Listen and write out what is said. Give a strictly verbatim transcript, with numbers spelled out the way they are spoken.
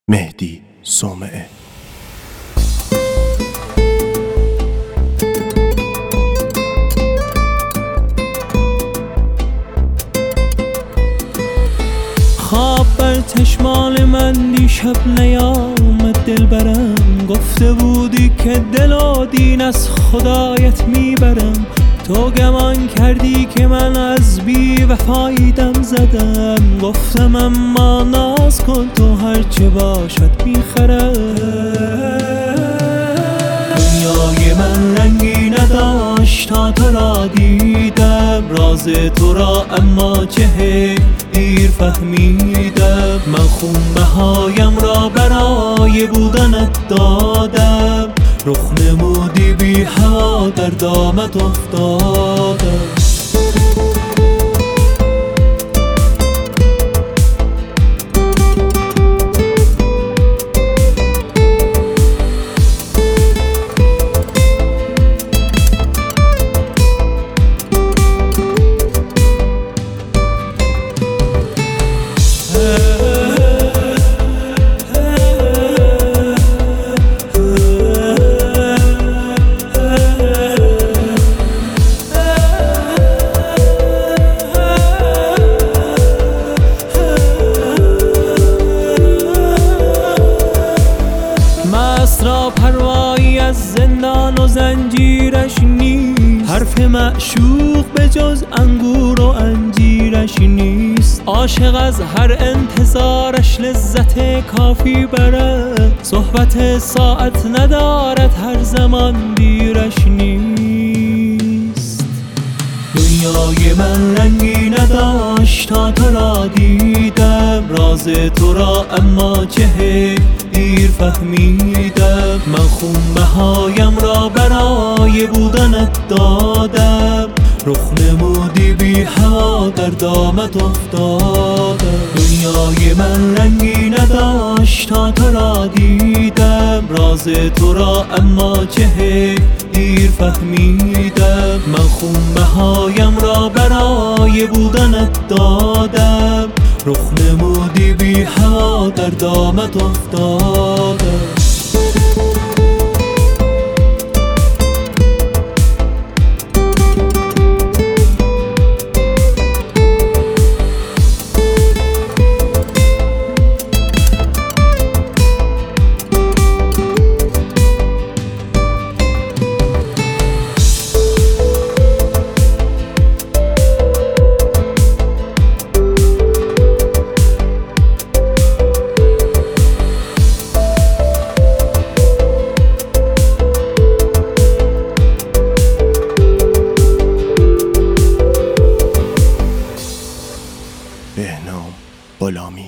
مهدی صومعه. خواب بر چشمان من دیشب نیامد دلبرم، گفته بودی که دل و دین از خدایت میبرم. تو گمان کردی که من از بی وفایی دم زدم، گفتم اما ناز کن تو هرچه باشد میخرم. دنیای من رنگی نداشت تا تو را دیدم، راز تو را اما چه دیر فهمیدم. من خونبه هایم را برای بودنت دادم، رخ نمودی بی هوا در دامت افتادم. اسرا پروایی از زندان و زنجیرش نیست، حرف معشوق به جز انگور و انجیرش نیست. عاشق از هر انتظارش لذت کافی برد، صحبت ساعت ندارد هر زمان دیرش نیست. دنیای من رنگی نداشت تا تو را دیدم، راز تو را اما چه دیر فهمیدم. من خونبه هایم را برای بودنت دادم، رخ نمودی بی هوا در دامت افتادم. دنیای من رنگی نداشت تا تو را دیدم، راز تو را اما چه دیر فهمیدم. من خونبه هایم را برای بودنت دادم، رخ نمودی بی هوا در دامت افتادم. بهنام غلامی.